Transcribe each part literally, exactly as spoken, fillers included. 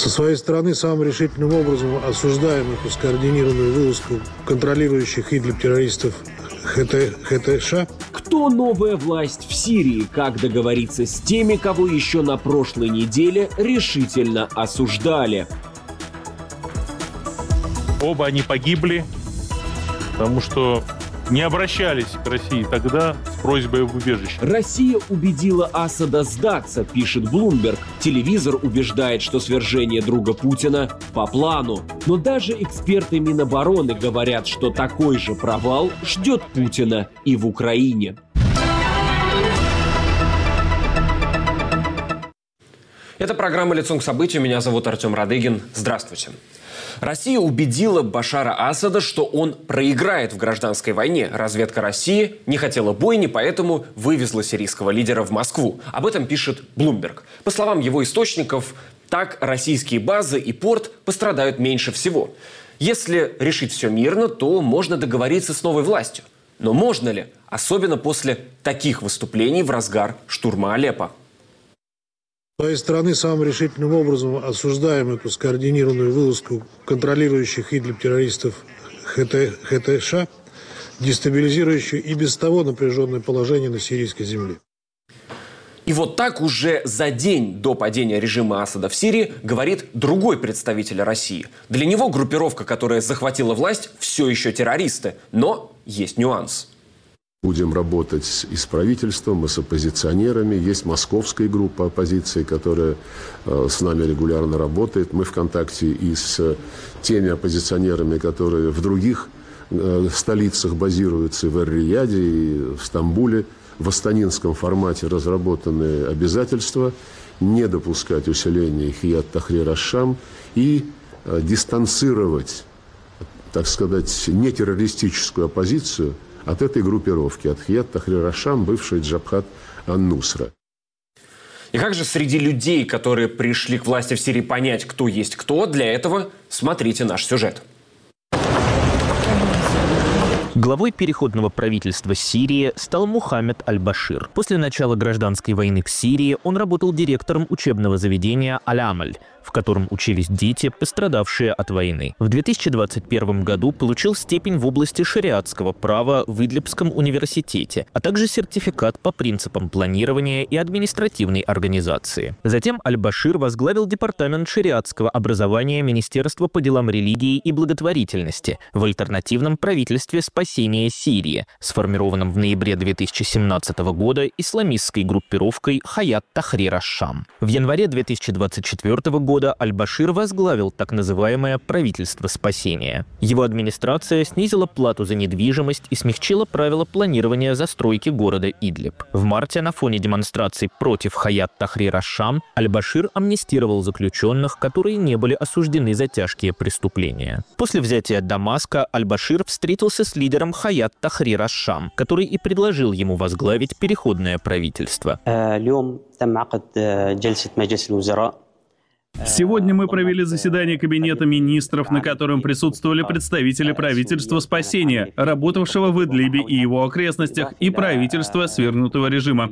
Со своей стороны самым решительным образом осуждаем эту скоординированную вылазку контролирующих Идлиб террористов ХТШ. Кто новая власть в Сирии? Как договориться с теми, кого еще на прошлой неделе решительно осуждали? Оба они погибли, потому что не обращались к России тогда с просьбой об убежище. Россия убедила Асада сдаться, пишет Bloomberg. Телевизор убеждает, что свержение друга Путина по плану. Но даже эксперты Минобороны говорят, что такой же провал ждет Путина и в Украине. Это программа «Лицом к событию». Меня зовут Артем Радыгин. Здравствуйте. Россия убедила Башара Асада, что он проиграет в гражданской войне. Разведка России не хотела бойни, поэтому вывезла сирийского лидера в Москву. Об этом пишет Bloomberg. По словам его источников, так российские базы и порт пострадают меньше всего. Если решить все мирно, то можно договориться с новой властью. Но можно ли? Особенно после таких выступлений в разгар штурма Алеппо. С своей стороны самым решительным образом осуждаем эту скоординированную вылазку контролирующих Идлиб террористов ХТШ, дестабилизирующую и без того напряженное положение на сирийской земле. И вот так уже за день до падения режима Асада в Сирии говорит другой представитель России. Для него группировка, которая захватила власть, все еще террористы. Но есть нюанс. Будем работать и с правительством, и с оппозиционерами. Есть московская группа оппозиции, которая э, с нами регулярно работает. Мы в контакте и с теми оппозиционерами, которые в других э, столицах базируются, в Эр-Рияде, и в Стамбуле. В астанинском формате разработаны обязательства не допускать усиления Хият Тахрир аш-Шам и э, дистанцировать, так сказать, нетеррористическую оппозицию от этой группировки, от Хият Тахрир аш-Шам, бывшей Джабхат ан-Нусра. И как же среди людей, которые пришли к власти в Сирии, понять, кто есть кто? Для этого смотрите наш сюжет. Главой переходного правительства Сирии стал Мухаммед аль-Башир. После начала гражданской войны в Сирии он работал директором учебного заведения «Аль-Амаль», в котором учились дети, пострадавшие от войны. В две тысячи двадцать первом году получил степень в области шариатского права в Идлибском университете, а также сертификат по принципам планирования и административной организации. Затем аль-Башир возглавил департамент шариатского образования Министерства по делам религии и благотворительности в альтернативном правительстве спасения Сирии, сформированном в ноябре две тысячи семнадцатого года исламистской группировкой Хаят Тахрир аш-Шам. В январе две тысячи двадцать четвёртого года аль-Башир возглавил так называемое правительство спасения. Его администрация снизила плату за недвижимость и смягчила правила планирования застройки города Идлиб. В марте на фоне демонстраций против Хаят Тахрир аш-Шам аль-Башир амнистировал заключенных, которые не были осуждены за тяжкие преступления. После взятия Дамаска аль-Башир встретился с лидером Хаят Тахрир аш-Шам, который и предложил ему возглавить переходное правительство. Сегодня мы провели заседание Кабинета министров, на котором присутствовали представители правительства спасения, работавшего в Идлибе и его окрестностях, и правительства свергнутого режима.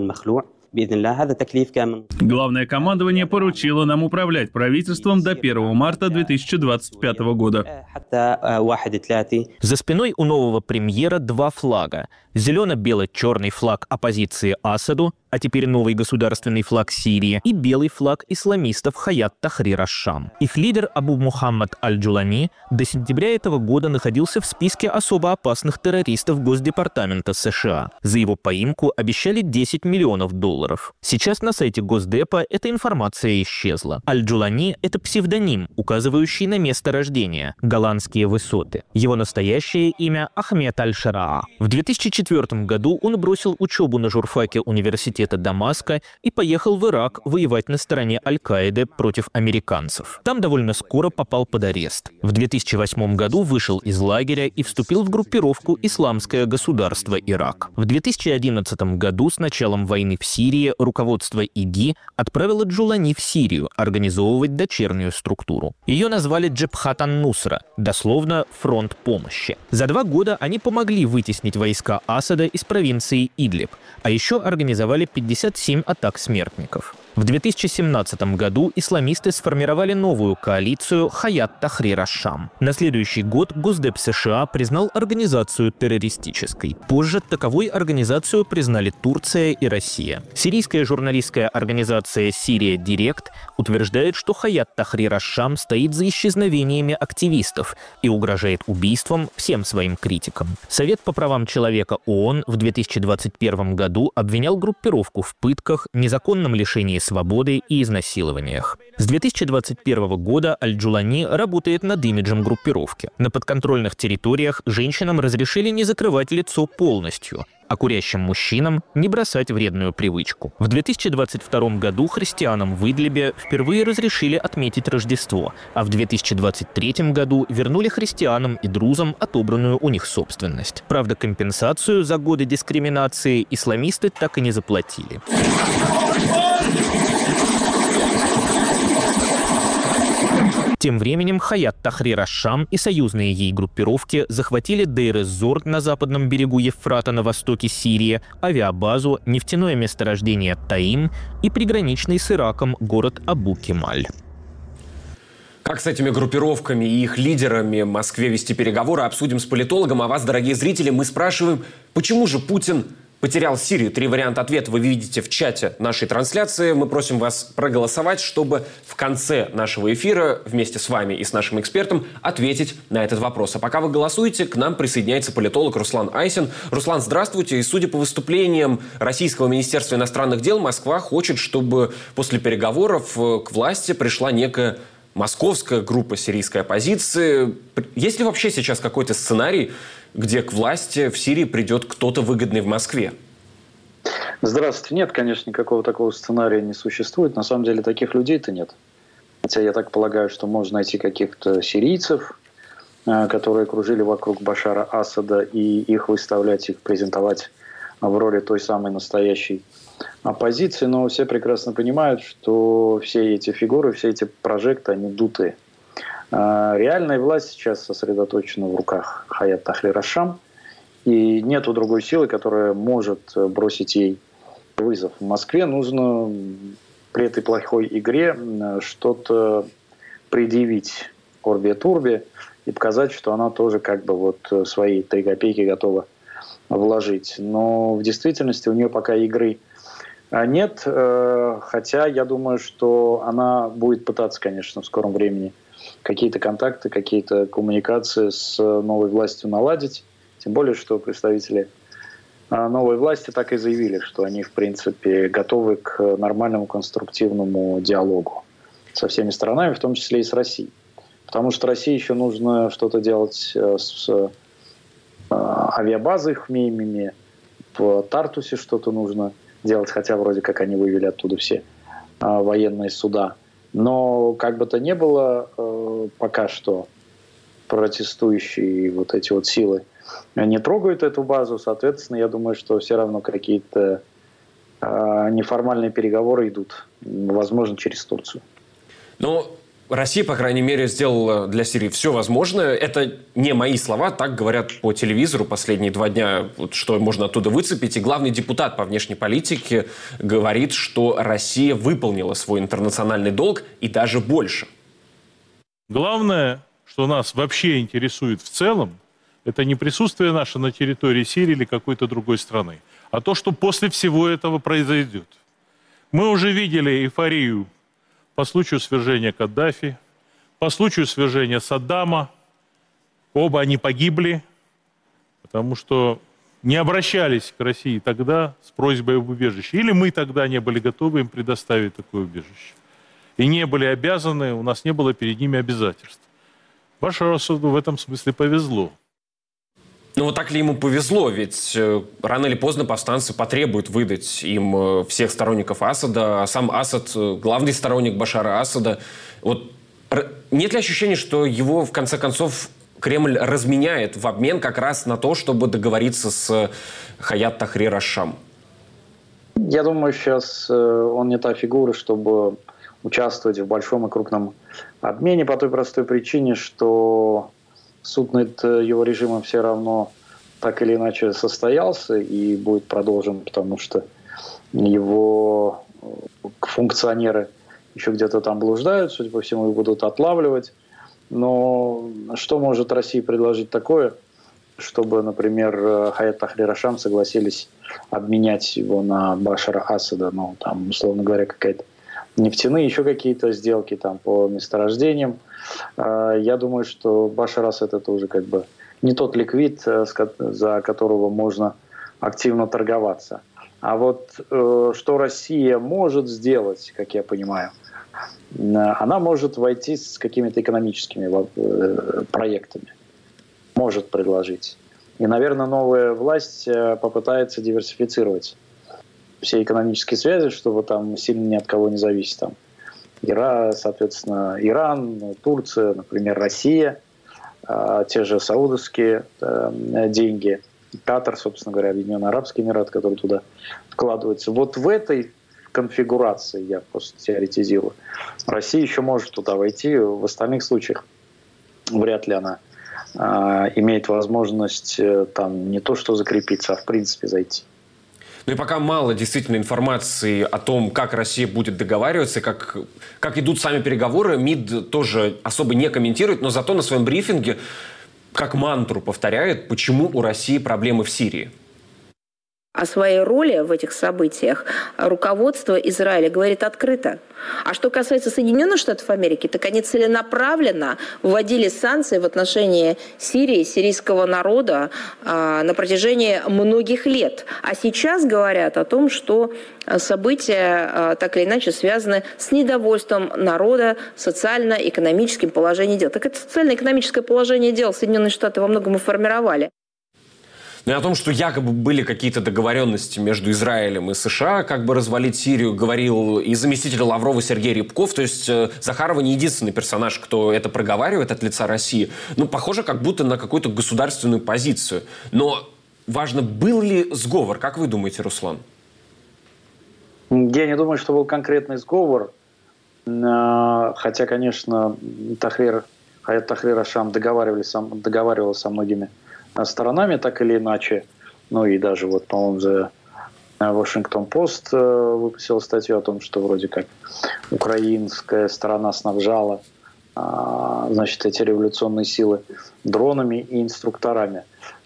Главное командование поручило нам управлять правительством до первого марта две тысячи двадцать пятого года. За спиной у нового премьера два флага. Зелено-бело-черный флаг оппозиции Асаду, а теперь новый государственный флаг Сирии, и белый флаг исламистов Хаят Тахрир аш-Шам. Их лидер Абу Мухаммад аль-Джулани до сентября этого года находился в списке особо опасных террористов Госдепартамента США. За его поимку обещали десять миллионов долларов. Сейчас на сайте Госдепа эта информация исчезла. Аль-Джулани – это псевдоним, указывающий на место рождения – Голландские высоты. Его настоящее имя – Ахмед аль-Шараа. В две тысячи четвёртом году он бросил учебу на журфаке университета Дамаска и поехал в Ирак воевать на стороне Аль-Каиды против американцев. Там довольно скоро попал под арест. В две тысячи восьмом году вышел из лагеря и вступил в группировку «Исламское государство Ирак». В две тысячи одиннадцатом году с началом войны в Сирии руководство ИГИ отправило Джулани в Сирию организовывать дочернюю структуру. Ее назвали Джабхат ан-Нусра, дословно «фронт помощи». За два года они помогли вытеснить войска Асада из провинции Идлиб, а еще организовали пятьдесят семь атак смертников. В две тысячи семнадцатом году исламисты сформировали новую коалицию «Хаят Тахрир аш-Шам». На следующий год Госдеп США признал организацию террористической. Позже таковой организацию признали Турция и Россия. Сирийская журналистская организация «Сирия Директ» утверждает, что «Хаят Тахрир аш-Шам» стоит за исчезновениями активистов и угрожает убийством всем своим критикам. Совет по правам человека ООН в две тысячи двадцать первом году обвинял группировку в пытках, незаконном лишении свободы и изнасилованиях. С две тысячи двадцать первого года Аль-Джулани работает над имиджем группировки. На подконтрольных территориях женщинам разрешили не закрывать лицо полностью, а курящим мужчинам не бросать вредную привычку. В две тысячи двадцать втором году христианам в Идлибе впервые разрешили отметить Рождество, а в две тысячи двадцать третьем году вернули христианам и друзам отобранную у них собственность. Правда, компенсацию за годы дискриминации исламисты так и не заплатили. Тем временем Хаят Тахрир аш-Шам и союзные ей группировки захватили Дейр-эз-Зор на западном берегу Евфрата на востоке Сирии, авиабазу, нефтяное месторождение Таим и приграничный с Ираком город Абу-Кемаль. Как с этими группировками и их лидерами в Москве вести переговоры, обсудим с политологом. А вас, дорогие зрители, мы спрашиваем, почему же Путин потерял Сирию? Три варианта ответа вы видите в чате нашей трансляции. Мы просим вас проголосовать, чтобы в конце нашего эфира вместе с вами и с нашим экспертом ответить на этот вопрос. А пока вы голосуете, к нам присоединяется политолог Руслан Айсин. Руслан, здравствуйте. И судя по выступлениям Российского министерства иностранных дел, Москва хочет, чтобы после переговоров к власти пришла некая московская группа сирийской оппозиции. Есть ли вообще сейчас какой-то сценарий, где к власти в Сирии придет кто-то выгодный в Москве? Здравствуйте. Нет, конечно, никакого такого сценария не существует. На самом деле таких людей-то нет. Хотя я так полагаю, что можно найти каких-то сирийцев, которые кружили вокруг Башара Асада, и их выставлять, их презентовать в роли той самой настоящей оппозиции. Но все прекрасно понимают, что все эти фигуры, все эти прожекты, они дутые. Реальная власть сейчас сосредоточена в руках Хаят Тахрир аш-Шам, и нету другой силы, которая может бросить ей вызов. В Москве нужно при этой плохой игре что-то предъявить Орбе-Турбе и показать, что она тоже как бы вот свои три копейки готова вложить. Но в действительности у нее пока игры нет, хотя я думаю, что она будет пытаться, конечно, в скором времени какие-то контакты, какие-то коммуникации с новой властью наладить. Тем более, что представители новой власти так и заявили, что они, в принципе, готовы к нормальному конструктивному диалогу со всеми сторонами, в том числе и с Россией. Потому что России еще нужно что-то делать с авиабазой в Хмеймиме, в Тартусе что-то нужно делать, хотя вроде как они вывели оттуда все военные суда. Но как бы то ни было, пока что протестующие вот эти вот силы не трогают эту базу. Соответственно, я думаю, что все равно какие-то неформальные переговоры идут, возможно, через Турцию. Ну, Россия, по крайней мере, сделала для Сирии все возможное. Это не мои слова, так говорят по телевизору последние два дня, вот, что можно оттуда выцепить. И главный депутат по внешней политике говорит, что Россия выполнила свой интернациональный долг и даже больше. Главное, что нас вообще интересует в целом, это не присутствие наше на территории Сирии или какой-то другой страны, а то, что после всего этого произойдет. Мы уже видели эйфорию по случаю свержения Каддафи, по случаю свержения Саддама. Оба они погибли, потому что не обращались к России тогда с просьбой об убежище. Или мы тогда не были готовы им предоставить такое убежище. И не были обязаны, у нас не было перед ними обязательств. Башару Асаду в этом смысле повезло. Ну вот так ли ему повезло? Ведь э, рано или поздно повстанцы потребуют выдать им э, всех сторонников Асада, а сам Асад э, главный сторонник Башара Асада. Вот р- нет ли ощущения, что его в конце концов Кремль разменяет в обмен как раз на то, чтобы договориться с Хаят Тахрир аш-Шам? Я думаю, сейчас э, он не та фигура, чтобы участвовать в большом и крупном обмене по той простой причине, что суд над его режимом все равно так или иначе состоялся и будет продолжен, потому что его функционеры еще где-то там блуждают, судя по всему, и будут отлавливать. Но что может Россия предложить такое, чтобы, например, Хаят Тахрир Аш-Шам согласились обменять его на Башара Асада, ну, там, условно говоря, какая-то нефтяные, еще какие-то сделки там по месторождениям. Я думаю, что Башар Асад — это уже как бы не тот ликвид, за которого можно активно торговаться. А вот что Россия может сделать, как я понимаю, она может войти с какими-то экономическими проектами, может предложить. И, наверное, новая власть попытается диверсифицировать все экономические связи, чтобы там сильно ни от кого не зависеть. Там Иран, соответственно, Иран, Турция, например, Россия, те же саудовские деньги, Катар, собственно говоря, Объединенные Арабские Эмираты, которые туда вкладываются. Вот в этой конфигурации, я просто теоретизирую, Россия еще может туда войти, в остальных случаях вряд ли она э, имеет возможность э, там не то что закрепиться, а в принципе зайти. Ну и пока мало действительно информации о том, как Россия будет договариваться, как, как идут сами переговоры, МИД тоже особо не комментирует, но зато на своем брифинге как мантру повторяет, почему у России проблемы в Сирии. О своей роли в этих событиях руководство Израиля говорит открыто. А что касается Соединенных Штатов Америки, так они целенаправленно вводили санкции в отношении Сирии, сирийского народа э, на протяжении многих лет. А сейчас говорят о том, что события э, так или иначе связаны с недовольством народа социально-экономическим положением дел. Так это социально-экономическое положение дел Соединенные Штаты во многом и формировали. Ну и о том, что якобы были какие-то договоренности между Израилем и США, как бы развалить Сирию, говорил и заместитель Лаврова Сергей Рябков. То есть э, Захарова не единственный персонаж, кто это проговаривает от лица России. Ну, похоже, как будто на какую-то государственную позицию. Но важно, был ли сговор? Как вы думаете, Руслан? Я не думаю, что был конкретный сговор. Хотя, конечно, Тахрир, Хаят Тахрир Аш-Шам договаривался, договаривался со многими сторонами, так или иначе. Ну и даже вот, по-моему, за Вашингтон Пост выпустил статью о том, что вроде как украинская сторона снабжала, значит, эти революционные силы дронами и инструкторами.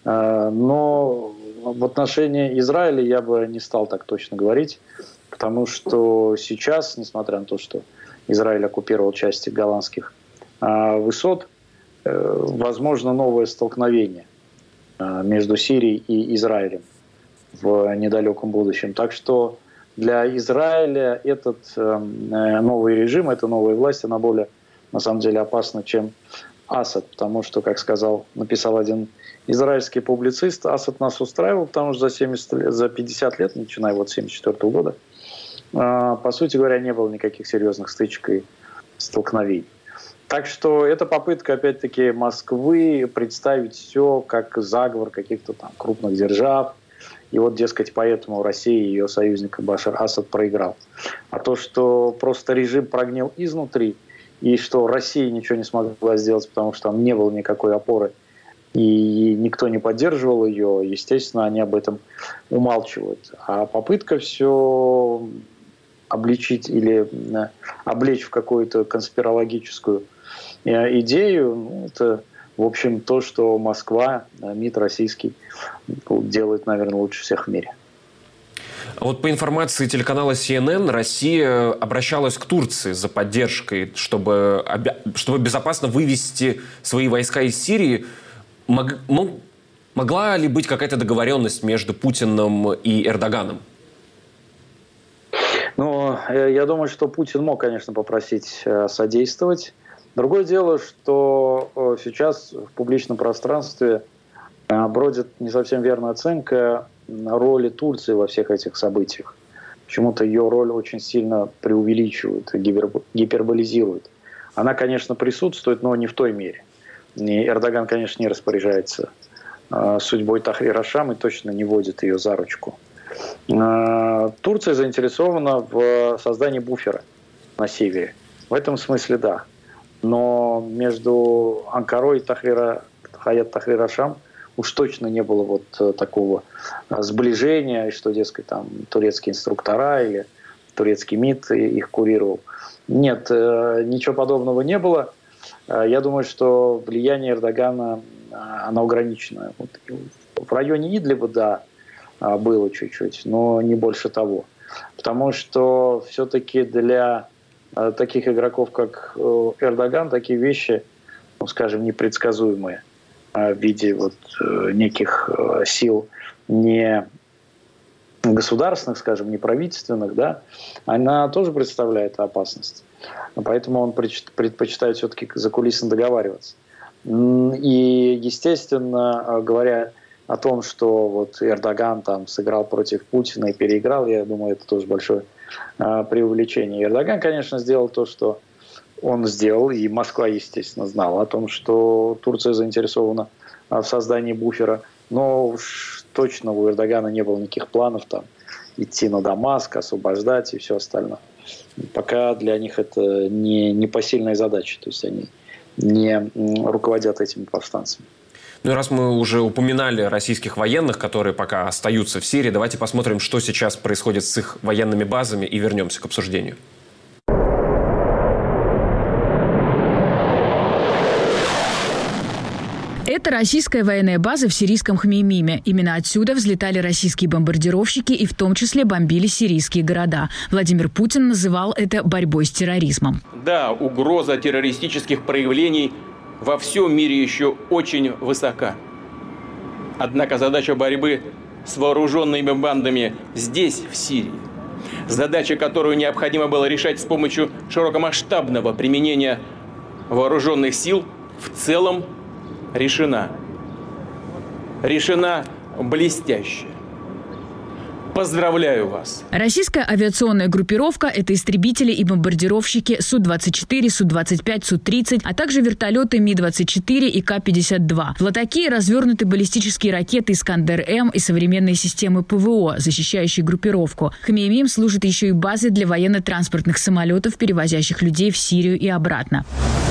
Но в отношении Израиля я бы не стал так точно говорить, потому что сейчас, несмотря на то, что Израиль оккупировал части голландских высот, возможно новое столкновение между Сирией и Израилем в недалеком будущем. Так что для Израиля этот новый режим, эта новая власть, она более, на самом деле, опасна, чем Асад. Потому что, как сказал, написал один израильский публицист, Асад нас устраивал, потому что за, семьдесят лет, за пятьдесят лет, начиная вот с тысяча девятьсот семьдесят четвёртого года, по сути говоря, не было никаких серьезных стычек и столкновений. Так что это попытка, опять-таки, Москвы представить все как заговор каких-то там крупных держав. И вот, дескать, поэтому Россия и ее союзник Башар Асад проиграл. А то, что просто режим прогнил изнутри, и что Россия ничего не смогла сделать, потому что там не было никакой опоры, и никто не поддерживал ее, естественно, они об этом умалчивают. А попытка все обличить или облечь в какую-то конспирологическую идею, ну, это, в общем, то, что Москва, МИД российский, делает, наверное, лучше всех в мире. Вот по информации телеканала Си Эн Эн, Россия обращалась к Турции за поддержкой, чтобы, чтобы безопасно вывести свои войска из Сирии. Мог, мог, могла ли быть какая-то договоренность между Путиным и Эрдоганом? Ну, я думаю, что Путин мог, конечно, попросить содействовать. Другое дело, что сейчас в публичном пространстве бродит не совсем верная оценка роли Турции во всех этих событиях. Почему-то ее роль очень сильно преувеличивают, гиперболизируют. Она, конечно, присутствует, но не в той мере. И Эрдоган, конечно, не распоряжается судьбой Тахрир Аш-Шам и точно не водит ее за ручку. Турция заинтересована в создании буфера на севере. В этом смысле да. Но между Анкарой и Тахрира, Хаят Тахрир Аш-Шам уж точно не было вот такого сближения, что, дескать, там турецкие инструктора или турецкий МИД их курировал. Нет, ничего подобного не было. Я думаю, что влияние Эрдогана, оно ограниченное. Вот в районе Идлиба, да, было чуть-чуть, но не больше того. Потому что все-таки для таких игроков, как Эрдоган, такие вещи, ну, скажем, непредсказуемые в виде вот неких сил не государственных, скажем, не правительственных, да, она тоже представляет опасность. Поэтому он предпочитает все-таки закулисно договариваться. И, естественно, говоря о том, что вот Эрдоган там сыграл против Путина и переиграл, я думаю, это тоже большое а, преувеличение. Эрдоган, конечно, сделал то, что он сделал, и Москва, естественно, знала о том, что Турция заинтересована в создании буфера, но уж точно у Эрдогана не было никаких планов там идти на Дамаск, освобождать и все остальное. Пока для них это не непосильная задача, то есть они не руководят этими повстанцами. Ну и раз мы уже упоминали российских военных, которые пока остаются в Сирии, давайте посмотрим, что сейчас происходит с их военными базами, и вернемся к обсуждению. Это российская военная база в сирийском Хмеймиме. Именно отсюда взлетали российские бомбардировщики и в том числе бомбили сирийские города. Владимир Путин называл это борьбой с терроризмом. Да, угроза террористических проявлений во всем мире еще очень высока. Однако задача борьбы с вооруженными бандами здесь, в Сирии, задача, которую необходимо было решать с помощью широкомасштабного применения вооруженных сил, в целом решена. Решена блестяще. Поздравляю вас. Российская авиационная группировка – это истребители и бомбардировщики Су двадцать четыре, Су двадцать пять, Су тридцать, а также вертолеты Ми двадцать четыре и Ка пятьдесят два. В Латакии развернуты баллистические ракеты «Искандер-М» и современные системы ПВО, защищающие группировку. Хмеймим служит еще и базой для военно-транспортных самолетов, перевозящих людей в Сирию и обратно.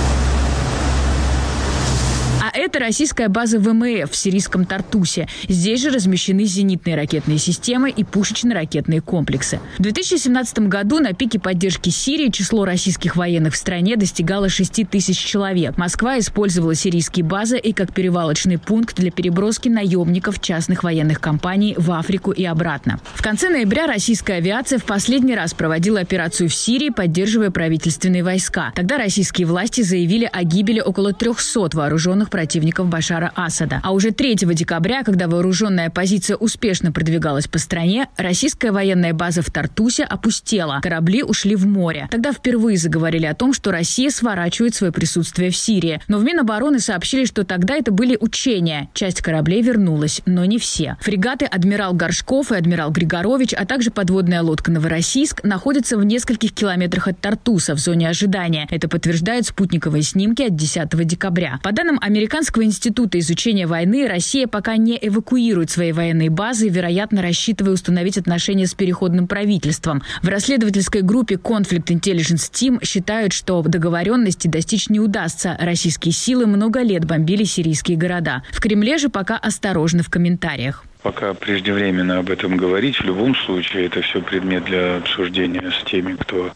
А это российская база Вэ Эм Эф в сирийском Тартусе. Здесь же размещены зенитные ракетные системы и пушечно-ракетные комплексы. В две тысячи семнадцатом году на пике поддержки Сирии число российских военных в стране достигало шести тысяч человек. Москва использовала сирийские базы и как перевалочный пункт для переброски наемников частных военных компаний в Африку и обратно. В конце ноября российская авиация в последний раз проводила операцию в Сирии, поддерживая правительственные войска. Тогда российские власти заявили о гибели около трехсот вооруженных противников Башара Асада. А уже третьего декабря, когда вооруженная оппозиция успешно продвигалась по стране, российская военная база в Тартусе опустела. Корабли ушли в море. Тогда впервые заговорили о том, что Россия сворачивает свое присутствие в Сирии. Но в Минобороны сообщили, что тогда это были учения. Часть кораблей вернулась, но не все. Фрегаты «Адмирал Горшков» и «Адмирал Григорович», а также подводная лодка «Новороссийск» находятся в нескольких километрах от Тартуса в зоне ожидания. Это подтверждают спутниковые снимки от десятого декабря. По данным Американского института изучения войны, Россия пока не эвакуирует свои военные базы, вероятно, рассчитывая установить отношения с переходным правительством. В расследовательской группе Conflict Intelligence Team считают, что договоренности достичь не удастся. Российские силы много лет бомбили сирийские города. В Кремле же пока осторожны в комментариях. Пока преждевременно об этом говорить. В любом случае, это все предмет для обсуждения с теми, кто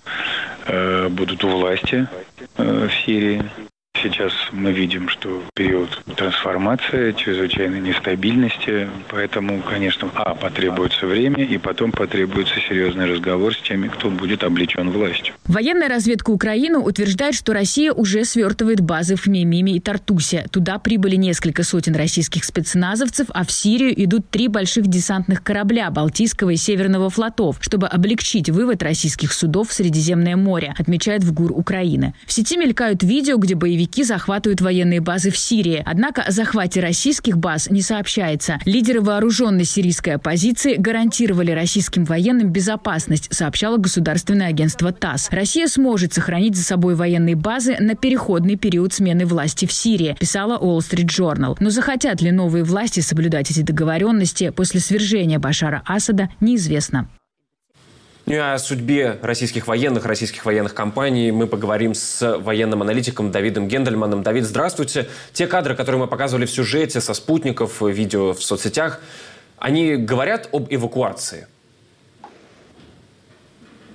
э, будут у власти э, в Сирии. Сейчас мы видим, что период трансформации, чрезвычайной нестабильности, поэтому, конечно, а, потребуется время, и потом потребуется серьезный разговор с теми, кто будет облечен властью. Военная разведка Украины утверждает, что Россия уже свертывает базы в Хмеймиме и Тартусе. Туда прибыли несколько сотен российских спецназовцев, а в Сирию идут три больших десантных корабля Балтийского и Северного флотов, чтобы облегчить вывод российских судов в Средиземное море, отмечает ВГУР Украины. В сети мелькают видео, где боевики захватывают военные базы в Сирии. Однако о захвате российских баз не сообщается. Лидеры вооруженной сирийской оппозиции гарантировали российским военным безопасность, сообщало государственное агентство ТАСС. Россия сможет сохранить за собой военные базы на переходный период смены власти в Сирии, писала Wall Street Journal. Но захотят ли новые власти соблюдать эти договоренности после свержения Башара Асада, неизвестно. Ну и о судьбе российских военных, российских военных компаний мы поговорим с военным аналитиком Давидом Гендельманом. Давид, здравствуйте. Те кадры, которые мы показывали в сюжете со спутников, видео в соцсетях, они говорят об эвакуации?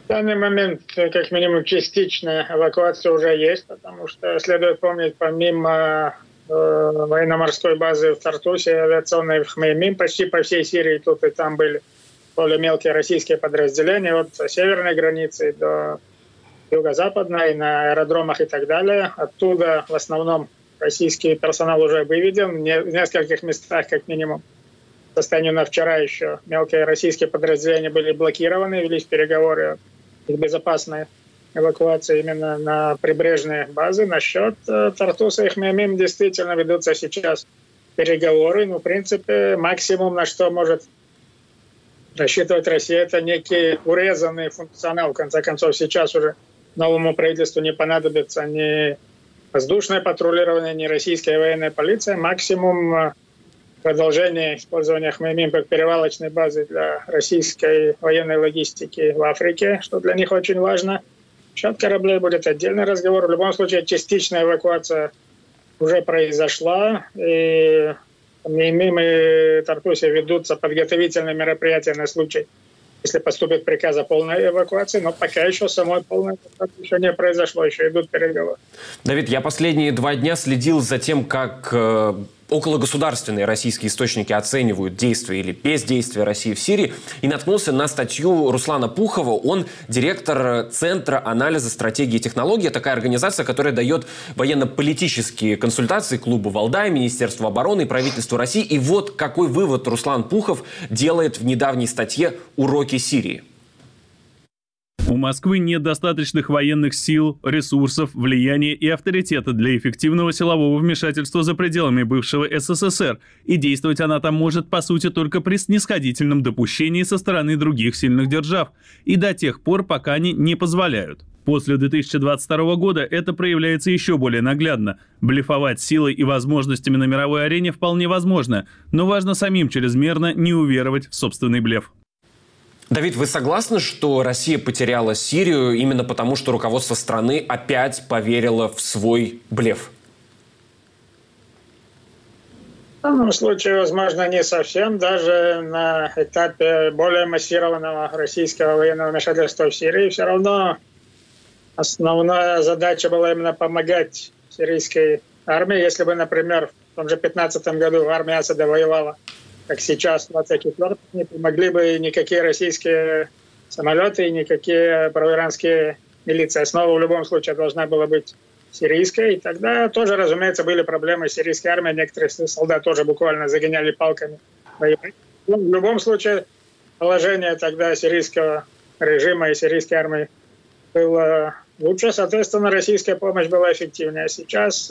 В данный момент, как минимум, частичная эвакуация уже есть, потому что следует помнить, помимо э, военно-морской базы в Тартусе, авиационной в Хмеймим, почти по всей Сирии тут и там были более мелкие российские подразделения, от северной границы до юго-западной, на аэродромах и так далее. Оттуда в основном российский персонал уже выведен, в нескольких местах, как минимум. По состоянию на вчера еще мелкие российские подразделения были блокированы, велись переговоры о безопасной эвакуации именно на прибрежные базы. Насчет э, Тартуса и Хмеймим действительно ведутся сейчас переговоры. Ну, в принципе, максимум, на что может рассчитывать Россия, это некий урезанный функционал. В конце концов, сейчас уже новому правительству не понадобится ни воздушное патрулирование, ни российская военная полиция. Максимум продолжение использования Хмеймим как перевалочной базы для российской военной логистики в Африке, что для них очень важно. Счет кораблей будет отдельный разговор. В любом случае, частичная эвакуация уже произошла. И Хмеймим и Тартусе ведутся подготовительные мероприятия на случай, если поступит приказ о полной эвакуации, но пока еще самой полной эвакуации еще не произошло, еще идут переговоры. Давид, я последние два дня следил за тем, как э, окологосударственные российские источники оценивают действия или бездействие России в Сирии, и наткнулся на статью Руслана Пухова. Он директор Центра анализа стратегии и технологий. Такая организация, которая дает военно-политические консультации клубу «Валдай», Министерству обороны и правительству России. И вот какой вывод Руслан Пухов делает в недавней статье «Уроки Сирии». У Москвы нет достаточных военных сил, ресурсов, влияния и авторитета для эффективного силового вмешательства за пределами бывшего СССР, и действовать она там может, по сути, только при снисходительном допущении со стороны других сильных держав, и до тех пор, пока они не позволяют. После две тысячи двадцать второго года это проявляется еще более наглядно. Блефовать силой и возможностями на мировой арене вполне возможно, но важно самим чрезмерно не уверовать в собственный блеф. Давид, вы согласны, что Россия потеряла Сирию именно потому, что руководство страны опять поверило в свой блеф? В данном случае, возможно, не совсем. Даже на этапе более массированного российского военного вмешательства в Сирии все равно основная задача была именно помогать сирийской армии. Если бы, например, в том же две тысячи пятнадцатом году армия Асада воевала, как сейчас, в двадцать четвёртом, не помогли бы никакие российские самолеты и никакие проиранские милиции. Основа в любом случае должна была быть сирийская. И тогда тоже, разумеется, были проблемы с сирийской армией. Некоторых солдат тоже буквально загоняли палками. В любом случае, положение тогда сирийского режима и сирийской армии было лучше. Соответственно, российская помощь была эффективнее. Сейчас,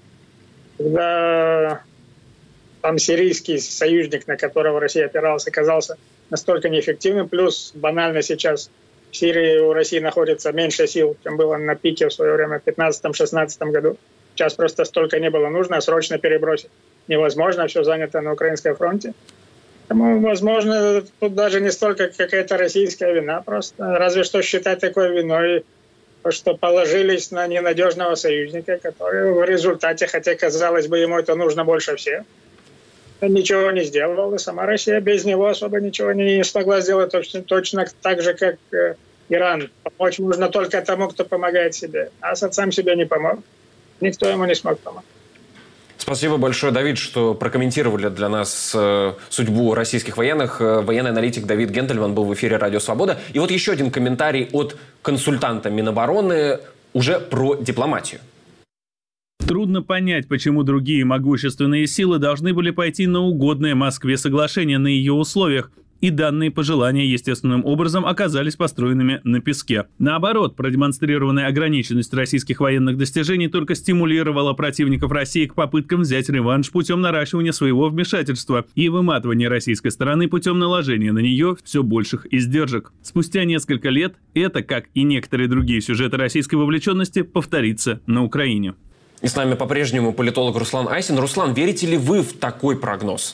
когда там сирийский союзник, на которого Россия опиралась, оказался настолько неэффективным. Плюс банально сейчас в Сирии у России находится меньше сил, чем было на пике в свое время в пятнадцатом-шестнадцатом году. Сейчас просто столько не было нужно, срочно перебросить невозможно, все занято на украинском фронте. Поэтому, возможно, тут даже не столько какая-то российская вина, просто разве что считать такой виной, что положились на ненадежного союзника, который в результате, хотя, казалось бы, ему это нужно больше всех, ничего не сделал, и сама Россия без него особо ничего не смогла сделать, точно, точно так же, как э, Иран. Помочь нужно только тому, кто помогает себе. Асад сам себе не помог, никто ему не смог помочь. Спасибо большое, Давид, что прокомментировали для нас э, судьбу российских военных. Э, военный аналитик Давид Гентельман был в эфире «Радио Свобода». И вот еще один комментарий от консультанта Минобороны уже про дипломатию. Трудно понять, почему другие могущественные силы должны были пойти на угодное Москве соглашение на ее условиях, и данные пожелания естественным образом оказались построенными на песке. Наоборот, продемонстрированная ограниченность российских военных достижений только стимулировала противников России к попыткам взять реванш путем наращивания своего вмешательства и выматывания российской стороны путем наложения на нее все больших издержек. Спустя несколько лет это, как и некоторые другие сюжеты российской вовлеченности, повторится на Украине. И с нами по-прежнему политолог Руслан Айсин. Руслан, верите ли вы в такой прогноз?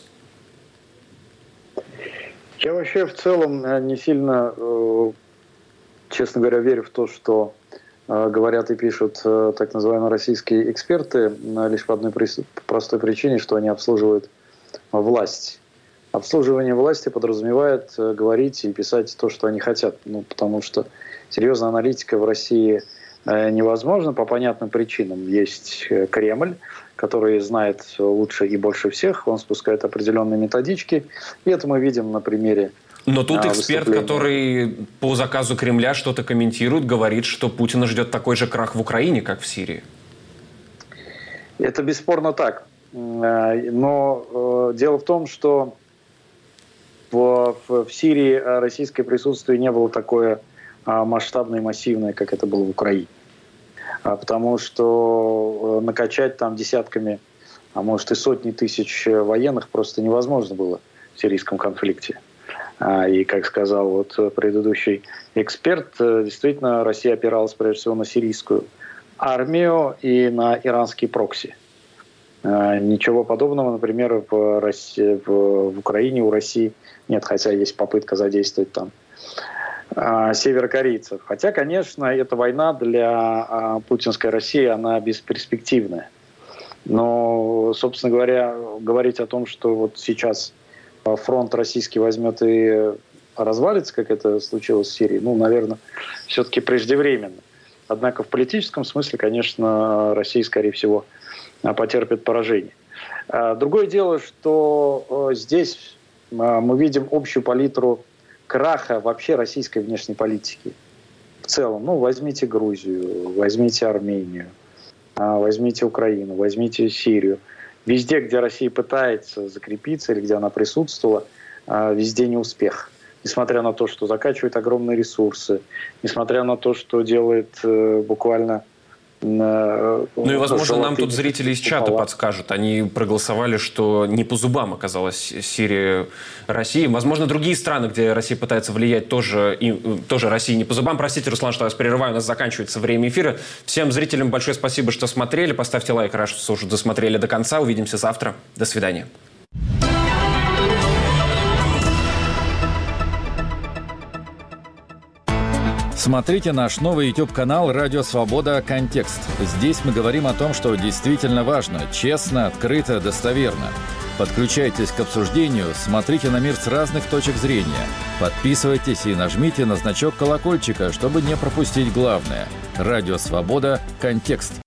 Я вообще в целом не сильно, честно говоря, верю в то, что говорят и пишут так называемые российские эксперты, лишь по одной простой причине, что они обслуживают власть. Обслуживание власти подразумевает говорить и писать то, что они хотят. Ну, потому что серьезная аналитика в России невозможна по понятным причинам. Есть Кремль, который знает лучше и больше всех, он спускает определенные методички, и это мы видим на примере. Но тут эксперт, который по заказу Кремля что-то комментирует, говорит, что Путина ждет такой же крах в Украине, как в Сирии. Это бесспорно так. Но дело в том, что в, в Сирии российское присутствие не было такое масштабное и массивное, как это было в Украине. Потому что накачать там десятками, а может и сотни тысяч военных просто невозможно было в сирийском конфликте. И, как сказал вот предыдущий эксперт, действительно Россия опиралась прежде всего на сирийскую армию и на иранские прокси. Ничего подобного, например, в, России, в, в Украине у России нет, хотя есть попытка задействовать там северокорейцев. Хотя, конечно, эта война для путинской России, она бесперспективная. Но, собственно говоря, говорить о том, что вот сейчас фронт российский возьмет и развалится, как это случилось в Сирии, ну, наверное, все-таки преждевременно. Однако в политическом смысле, конечно, Россия, скорее всего, потерпит поражение. Другое дело, что здесь мы видим общую палитру краха вообще российской внешней политики. В целом, ну, возьмите Грузию, возьмите Армению, возьмите Украину, возьмите Сирию. Везде, где Россия пытается закрепиться или где она присутствовала, везде неуспех. Несмотря на то, что закачивает огромные ресурсы, несмотря на то, что делает буквально... Ну и, возможно, нам тут зрители из чата подскажут. Они проголосовали, что не по зубам оказалась Сирия России. Возможно, другие страны, где Россия пытается влиять, тоже, и, тоже России не по зубам. Простите, Руслан, что я вас прерываю, у нас заканчивается время эфира. Всем зрителям большое спасибо, что смотрели. Поставьте лайк, раз что уже досмотрели до конца. Увидимся завтра. До свидания. Смотрите наш новый YouTube-канал «Радио Свобода. Контекст». Здесь мы говорим о том, что действительно важно, честно, открыто, достоверно. Подключайтесь к обсуждению, смотрите на мир с разных точек зрения. Подписывайтесь и нажмите на значок колокольчика, чтобы не пропустить главное. «Радио Свобода. Контекст».